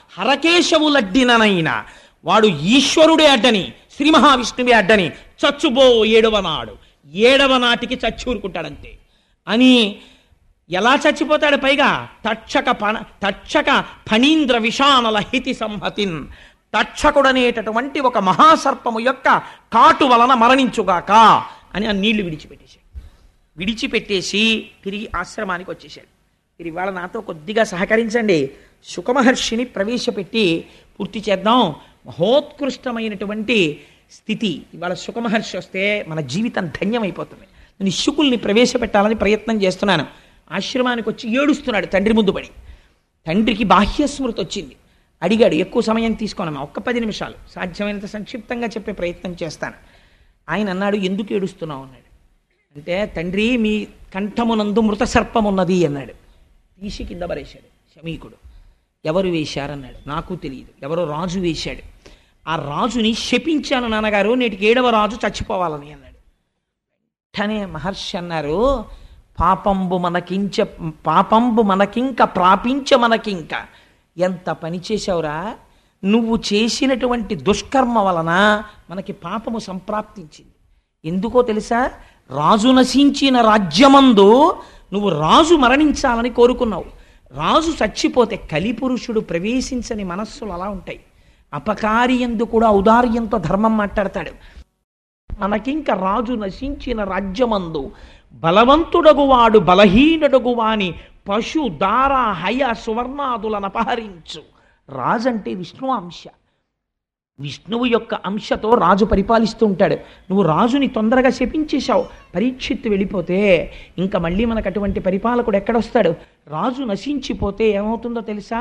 హరకేశవులడ్డిననైనా వాడు ఈశ్వరుడే అడ్డని, శ్రీ మహావిష్ణువే అడ్డని చచ్చుబో ఏడవ నాడు, ఏడవ నాటికి చచ్చూరుకుంటాడంతే అని. ఎలా చచ్చిపోతాడు? పైగా తక్షక పణ తక్షక ఫణీంద్ర విషానల హితి సంహతిన్, తక్షకుడనేటటువంటి ఒక మహాసర్పము యొక్క కాటు వలన మరణించుగాక అని ఆ నీళ్లు విడిచిపెట్టేశాడు. విడిచిపెట్టేసి తిరిగి ఆశ్రమానికి వచ్చేశాడు. మీరు ఇవాళ నాతో కొద్దిగా సహకరించండి, శుకమహర్షిని ప్రవేశపెట్టి పూర్తి చేద్దాం. మహోత్కృష్టమైనటువంటి స్థితి. ఇవాళ శుకమహర్షి వస్తే మన జీవితం ధన్యమైపోతుంది. నేను శుకుల్ని ప్రవేశపెట్టాలని ప్రయత్నం చేస్తున్నాను. ఆశ్రమానికి వచ్చి ఏడుస్తున్నాడు తండ్రి ముందు పడి. తండ్రికి బాహ్యస్మృతి వచ్చింది. అడిగాడు, ఎక్కువ సమయం తీసుకోనమ్మా, ఒక్క పది నిమిషాలు సాధ్యమైనంత సంక్షిప్తంగా చెప్పే ప్రయత్నం చేస్తాను. ఆయన అన్నాడు, ఎందుకు ఏడుస్తున్నావు అన్నాడు. అంటే తండ్రి మీ కంఠమునందు మృత సర్పం ఉన్నది అన్నాడు. తీసి కింద పరేశాడు శమీకుడు. ఎవరు వేశారన్నాడు. నాకు తెలియదు, ఎవరో రాజు వేశాడు. ఆ రాజుని శపించాను నాన్నగారు, నేటికి ఏడవ రాజు చచ్చిపోవాలని అన్నాడు. వెంటనే మహర్షి అన్నారు, పాపంబు మనకించ పాపంబు మనకింక ప్రాపించ మనకింక. ఎంత పని చేశావురా, నువ్వు చేసినటువంటి దుష్కర్మ వలన మనకి పాపము సంప్రాప్తించింది. ఎందుకో తెలుసా? రాజు నశించిన రాజ్యమందు నువ్వు రాజు మరణించాలని కోరుకున్నావు. రాజు చచ్చిపోతే కలిపురుషుడు ప్రవేశించని మనస్సులు అలా ఉంటాయి. అపకారి యందు కూడా ఔదార్యంతో ధర్మం మాట్లాడతాడు. మనకింక రాజు నశించిన రాజ్యమందు బలవంతుడగువాడు బలహీనుడగువాని పశు దార హయ సువర్ణాదులను అపహరించు. రాజు అంటే విష్ణు అంశ. విష్ణువు యొక్క అంశతో రాజు పరిపాలిస్తూ ఉంటాడు. నువ్వు రాజుని తొందరగా శపించేశావు, పరీక్షిత్తు వెళ్ళిపోతే ఇంకా మళ్ళీ మనకు అటువంటి పరిపాలకుడు ఎక్కడొస్తాడు? రాజు నశించిపోతే ఏమవుతుందో తెలుసా?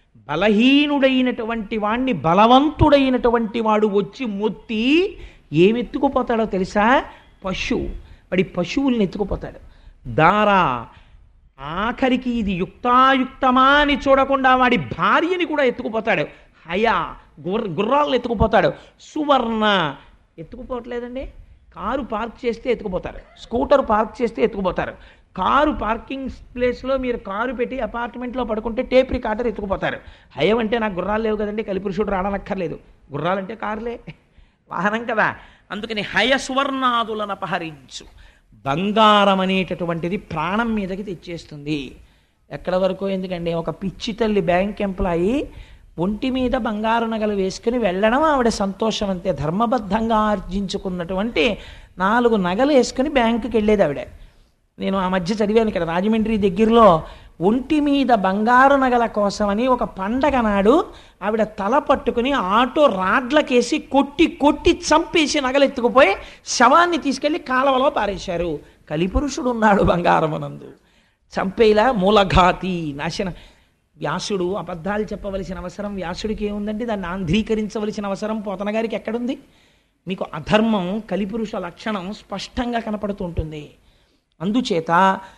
బలహీనుడైనటువంటి వాణ్ణి బలవంతుడైనటువంటి వాడు వచ్చి మొత్తి ఏమెత్తుకుపోతాడో తెలుసా? పశువు. వాడి పశువుల్ని ఎత్తుకుపోతాడు. దారా ఆఖరికి ఇది యుక్తాయుక్తమా అని చూడకుండా వాడి భార్యని కూడా ఎత్తుకుపోతాడు. హయా గుర్ర గుర్రాలను ఎత్తుకుపోతాడు. సువర్ణ ఎత్తుకుపోవట్లేదండి. కారు పార్క్ చేస్తే ఎత్తుకుపోతారు, స్కూటర్ పార్క్ చేస్తే ఎత్తుకుపోతారు. కారు పార్కింగ్ ప్లేస్లో మీరు కారు పెట్టి అపార్ట్మెంట్లో పడుకుంటే టేప్ రికార్డర్ ఎత్తుకుపోతారు. హయం అంటే నాకు గుర్రాలు లేవు కదండి, కలిపురుషుడు రావనక్కర్లేదు. గుర్రాలంటే కారులే, వాహనం కదా. అందుకని హయ సువర్ణాదులను అపహరించు. బంగారం అనేటటువంటిది ప్రాణం మీదకి తెచ్చేస్తుంది. ఎక్కడ వరకు ఎందుకండి? ఒక పిచ్చి తల్లి బ్యాంక్ ఎంప్లాయీ ఒంటి మీద బంగారు నగలు వేసుకుని వెళ్ళడం ఆవిడ సంతోషం అంతే. ధర్మబద్ధంగా ఆర్జించుకున్నటువంటి నాలుగు నగలు వేసుకుని బ్యాంకుకి వెళ్ళేది ఆవిడ. నేను ఆ మధ్య చదివాను ఇక్కడ రాజమండ్రి దగ్గరలో, ఒంటి మీద బంగారు నగల కోసమని ఒక పండగ నాడు ఆవిడ తల పట్టుకుని ఆటో రాడ్లకేసి కొట్టి కొట్టి చంపేసి నగలెత్తుకుపోయి శవాన్ని తీసుకెళ్లి కాలవలో పారేశారు. కలిపురుషుడు ఉన్నాడు బంగారమునందు. చంపేలా మూలఘాతి నాశనం. వ్యాసుడు అబద్ధాలు చెప్పవలసిన అవసరం వ్యాసుడికి ఏముందండి? దాన్ని ఆంధ్రీకరించవలసిన అవసరం పోతన గారికి ఎక్కడుంది? మీకు అధర్మం కలిపురుష లక్షణం స్పష్టంగా కనపడుతుంటుంది. అందుచేత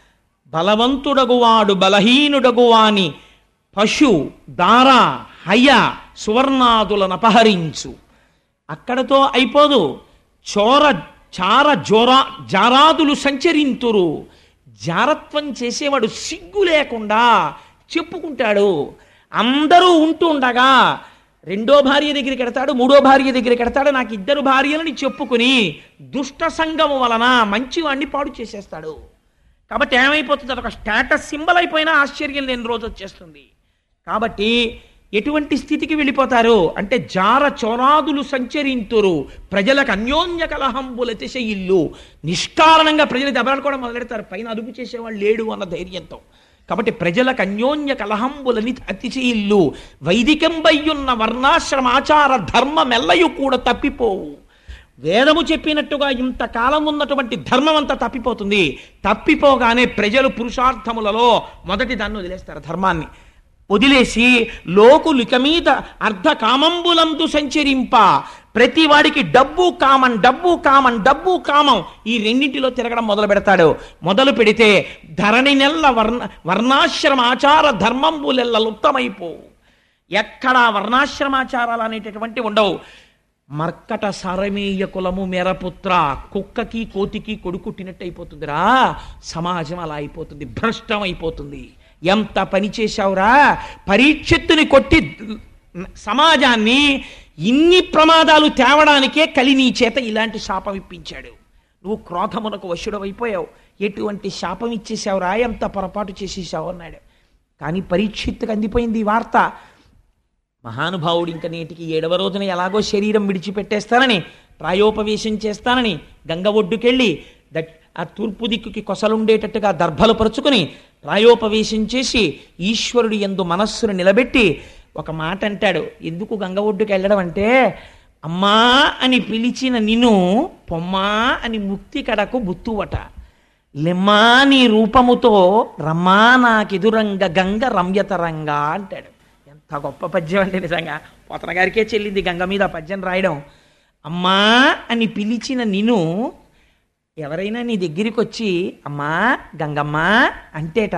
బలవంతుడగువాడు బలహీనుడగువాని పశు దార హయ సువర్ణాదులను అపహరించు. అక్కడతో అయిపోదు. చోర చార జోరా జారాదులు సంచరింతురు. జారత్వం చేసేవాడు సిగ్గు లేకుండా చెప్పుకుంటాడు. అందరూ ఉంటూ ఉండగా రెండో భార్య దగ్గరికి ఎడతాడు, మూడో భార్య దగ్గరికి ఎడతాడు. నాకు ఇద్దరు భార్యలని చెప్పుకుని దుష్ట సంగము వలన మంచివాడిని పాడు చేసేస్తాడు. కాబట్టి ఏమైపోతుంది? అదొక స్టేటస్ సింబల్ అయిపోయినా ఆశ్చర్యం లేని రోజు వచ్చేస్తుంది. కాబట్టి ఎటువంటి స్థితికి వెళ్ళిపోతారు అంటే జార చోరాదులు సంచరింతురు, ప్రజలకు అన్యోన్య కలహంబులు అతిశయిల్లు. నిష్కారణంగా ప్రజలు దెబ్బలాడుకోవడం మొదలెడతారు, పైన అదుపు చేసేవాళ్ళు లేడు అన్న ధైర్యంతో. కాబట్టి ప్రజలకు అన్యోన్య కలహంబులని అతిశయిల్లు. వైదికంబయ్యున్న వర్ణాశ్రమాచార ధర్మమెల్లయు కూడా తప్పిపోవు. వేదము చెప్పినట్టుగా ఇంతకాలం ఉన్నటువంటి ధర్మం అంతా తప్పిపోతుంది. తప్పిపోగానే ప్రజలు పురుషార్థములలో మొదటి దాన్ని వదిలేస్తారు. ధర్మాన్ని వదిలేసి లోకులిక మీద అర్ధ కామంబులందు సంచరింప. ప్రతి వాడికి డబ్బు కామన్, డబ్బు కామన్, డబ్బు కామం, ఈ రెండింటిలో తిరగడం మొదలు పెడతాడు. మొదలు పెడితే ధరణి నెల్ల వర్ణ వర్ణాశ్రమాచార ధర్మంబులెల్ల లుప్తమైపోవు. ఎక్కడా వర్ణాశ్రమాచారాలు అనేటటువంటి ఉండవు. మర్కట సారమేయ కులము మెరపుత్ర, కుక్కకి కోతికి కొడుకుట్టినట్టు అయిపోతుందిరా సమాజం. అలా అయిపోతుంది, భ్రష్టం అయిపోతుంది. ఎంత పని చేశావురా? పరీక్షిత్తుని కొట్టి సమాజాన్ని ఇన్ని ప్రమాదాలు తేవడానికే కలి నీ చేత ఇలాంటి శాపం ఇప్పించాడు. నువ్వు క్రోధమునకు వశుడవైపోయావు. ఎటువంటి శాపం ఇచ్చేసావురా? ఎంత పొరపాటు చేసేసావు అన్నాడు. కానీ పరీక్షిత్తుకు అందిపోయింది ఈ వార్త. మహానుభావుడు ఇంక నేటికి ఏడవ రోజున ఎలాగో శరీరం విడిచిపెట్టేస్తానని, ప్రాయోపవేశం చేస్తానని గంగ ఒడ్డుకెళ్ళి దట్ ఆ తూర్పు దిక్కుకి కొసలుండేటట్టుగా దర్భలు పరుచుకుని ప్రాయోపవేశం చేసి ఈశ్వరుడు యందు మనస్సును నిలబెట్టి ఒక మాట అంటాడు. ఎందుకు గంగ ఒడ్డుకి వెళ్ళడం అంటే, అమ్మా అని పిలిచిన నిన్ను పొమ్మా అని ముక్తి కడకు బుత్తువట. లెమ్మా నీ రూపముతో రమ్మా నాకెదురంగ గంగ రమ్యతరంగా అంటాడు. ఎంత గొప్ప పద్యం అంటే నిజంగా పోతన గారికే చెల్లింది గంగ మీద పద్యం రాయడం. అమ్మా అని పిలిచిన నిన్ను ఎవరైనా నీ దగ్గరికి వచ్చి అమ్మా గంగమ్మ అంటేట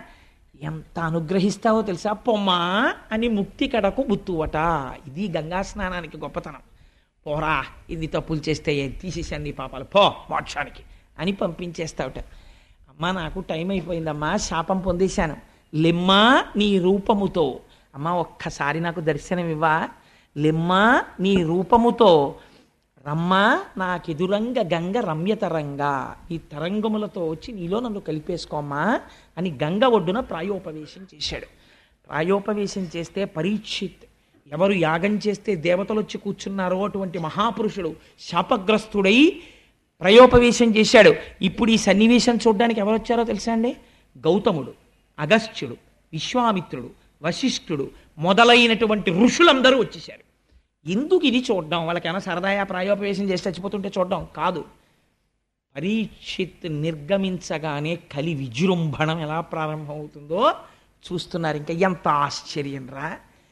ఎంత అనుగ్రహిస్తావో తెలుసా? పొమ్మా అని ముక్తి కడకు బుత్తువట. ఇది గంగా స్నానానికి గొప్పతనం. పోరా, ఇది తప్పులు చేస్తే తీసేసాను నీ పాపాలు, పో మోక్షానికి అని పంపించేస్తావుట. అమ్మా నాకు టైం అయిపోయిందమ్మా, శాపం పొందేశాను, లెమ్మా నీ రూపముతో, అమ్మా ఒక్కసారి నాకు దర్శనం ఇవ్వా, లెమ్మా నీ రూపముతో, రమ్మా నాకెదురంగ గంగ రమ్యతరంగా, ఈ తరంగములతో వచ్చి నీలో నన్ను కలిపేసుకోమ్మా అని గంగ ఒడ్డున ప్రాయోపవేశం చేశాడు. ప్రాయోపవేశం చేస్తే పరీక్షిత్ ఎవరు యాగం చేస్తే దేవతలు వచ్చి కూర్చున్నారో అటువంటి మహాపురుషుడు శాపగ్రస్తుడై ప్రయోపవేశం చేశాడు. ఇప్పుడు ఈ సన్నివేశం చూడడానికి ఎవరు వచ్చారో తెలుసా అండి? గౌతముడు, అగస్త్యుడు, విశ్వామిత్రుడు, వశిష్ఠుడు మొదలైనటువంటి ఋషులందరూ వచ్చేశారు. ఎందుకు ఇది చూడడం? వాళ్ళకైనా సరదాయా ప్రాయోపవేశం చేసి చచ్చిపోతుంటే చూడడం కాదు. పరీక్షిత్ నిర్గమించగానే కలి విజృంభణం ఎలా ప్రారంభమవుతుందో చూస్తున్నారు. ఇంకా ఎంత ఆశ్చర్యం రా!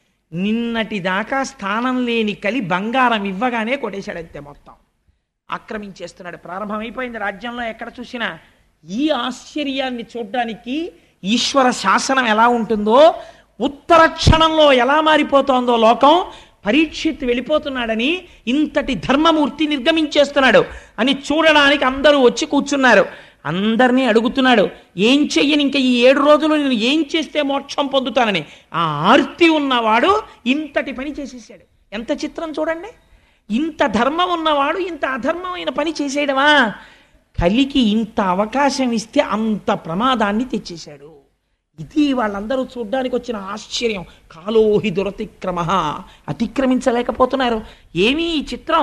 నిన్నటి దాకా స్థానం లేని కలి బంగారం ఇవ్వగానే కొట్టేశాడంతే, మొత్తం ఆక్రమించేస్తున్నాడు. ప్రారంభమైపోయింది రాజ్యంలో ఎక్కడ చూసినా. ఈ ఆశ్చర్యాన్ని చూడ్డానికి ఈశ్వర శాసనం ఎలా ఉంటుందో, ఉత్తర క్షణంలో ఎలా మారిపోతోందో లోకం, పరీక్షిత్ వెళ్ళిపోతున్నాడని, ఇంతటి ధర్మమూర్తి నిర్గమించేస్తున్నాడు అని చూడడానికి అందరూ వచ్చి కూర్చున్నారు. అందరినీ అడుగుతున్నాడు, ఏం చెయ్యని ఇంకా ఈ ఏడు రోజులు నేను ఏం చేస్తే మోక్షం పొందుతానని. ఆ ఆర్తి ఉన్నవాడు ఇంతటి పని చేసేసాడు. ఎంత చిత్రం చూడండి! ఇంత ధర్మం ఉన్నవాడు ఇంత అధర్మమైన పని చేసేయడమా? కలికి ఇంత అవకాశం ఇస్తే అంత ప్రమాదాన్ని తెచ్చేశాడు. ఇది వాళ్ళందరూ చూడ్డానికి వచ్చిన ఆశ్చర్యం. కాలోహి దురతిక్రమ, అతిక్రమించలేకపోతున్నారు. ఏమీ ఈ చిత్రం!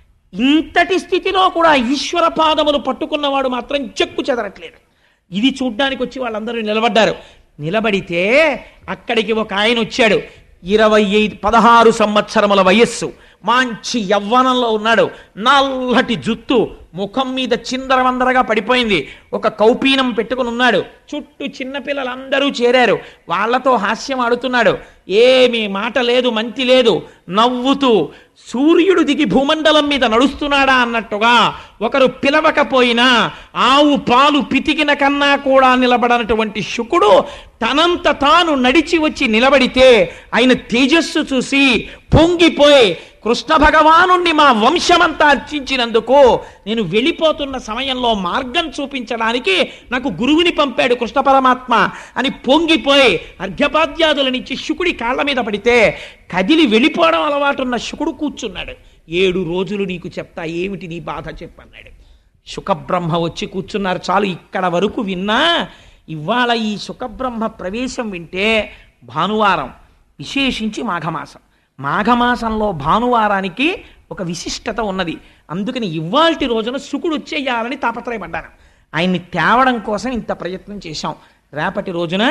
ఇంతటి స్థితిలో కూడా ఈశ్వర పాదములు పట్టుకున్నవాడు మాత్రం చెక్కు చెదరట్లేదు. ఇది చూడ్డానికి వచ్చి వాళ్ళందరూ నిలబడ్డారు. నిలబడితే అక్కడికి ఒక ఆయన వచ్చాడు. ఇరవై ఐదు పదహారు సంవత్సరముల వయస్సు, మంచి యవ్వనంలో ఉన్నాడు. నల్లటి జుత్తు, ముఖం మీద చిందరవందరగా పడిపోయింది. ఒక కౌపీనం పెట్టుకుని ఉన్నాడు. చుట్టూ చిన్నపిల్లలందరూ చేరారు. వాళ్లతో హాస్యం ఆడుతున్నాడు. ఏమీ మాట లేదు, మంతి లేదు. నవ్వుతూ సూర్యుడు దిగి భూమండలం మీద నడుస్తున్నాడా అన్నట్టుగా, ఒకరు పిలవకపోయినా ఆవు పాలు పితికిన కన్నా కూడా నిలబడనటువంటి శుకుడు తనంత తాను నడిచి వచ్చి నిలబడితే ఆయన తేజస్సు చూసి పొంగిపోయి, కృష్ణ భగవానుణ్ణి మా వంశమంతా అర్చించినందుకు నేను వెళ్ళిపోతున్న సమయంలో మార్గం చూపించడానికి నాకు గురువుని పంపాడు కృష్ణ పరమాత్మ అని పొంగిపోయి అర్ఘ్యపాద్యాదులనిచ్చి శుకుడి కాళ్ళ మీద పడితే కదిలి వెళ్ళిపోవడం అలవాటున్న శుకుడు కూర్చున్నాడు. ఏడు రోజులు నీకు చెప్తా, ఏమిటి నీ బాధ చెప్పన్నాడు. శుకబ్రహ్మ వచ్చి కూర్చున్నారు. చాలు, ఇక్కడ వరకు విన్నా. ఇవాళ ఈ శుకబ్రహ్మ ప్రవేశం వింటే భానువారం, విశేషించి మాఘమాసం. మాఘమాసంలో భానువారానికి ఒక విశిష్టత ఉన్నది. అందుకని ఇవాల్టి రోజున శుకుడు వచ్చేయాలని తాపత్రయపడ్డాను. ఆయన్ని తేవడం కోసం ఇంత ప్రయత్నం చేశాం. రేపటి రోజున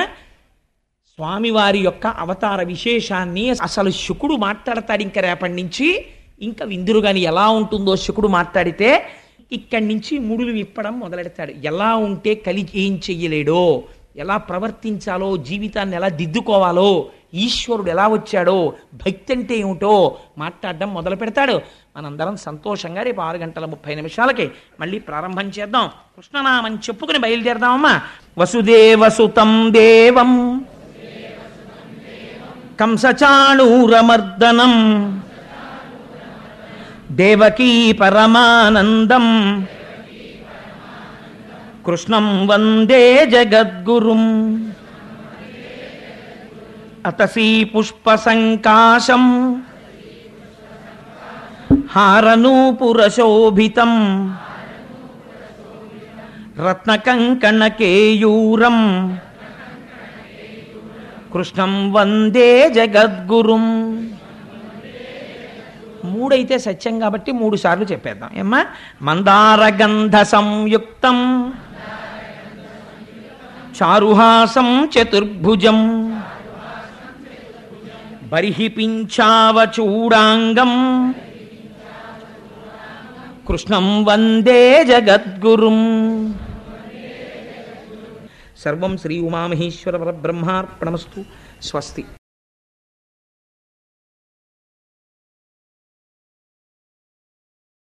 స్వామివారి యొక్క అవతార విశేషాన్ని అసలు శుకుడు మాట్లాడతాడు. ఇంకా రేపటి నుంచి ఇంకా విందురు గాని ఎలా ఉంటుందో శుకుడు మాట్లాడితే ఇక్కడి నుంచి ముడులు విప్పడం మొదలెడతాడు. ఎలా ఉంటే కలి ఏం చెయ్యలేడో, ఎలా ప్రవర్తించాలో, జీవితాన్ని ఎలా దిద్దుకోవాలో, ఈశ్వరుడు ఎలా వచ్చాడో, భక్తి అంటే ఏమిటో మాట్లాడడం మొదలు పెడతాడు. మనందరం సంతోషంగా రేపు ఆరు గంటల ముప్పై నిమిషాలకి మళ్ళీ ప్రారంభం చేద్దాం. కృష్ణనామం చెప్పుకుని బయలుదేరదామమ్మా. వసుదేవసుతం దేవం కంసచాణూరమర్దనం దేవకీ పరమానందం కృష్ణం వందే జగద్గురుం అతసీ పుష్పసంకాశం హారనూపురశోభితం రత్నకంకణకేయూరం కృష్ణం వందే జగద్గురుం. మూడైతే సత్యం కాబట్టి మూడు సార్లు చెప్పేద్దాం ఏమ్మా. మందారగంధ సంయుక్తం చారుహాసం చతుర్భుజం బర్హి పింఛావచూడాంగం కృష్ణం వందే జగద్గురుం. సర్వం శ్రీ ఉమామహేశ్వర పరబ్రహ్మార్పణమస్తు. స్వస్తి.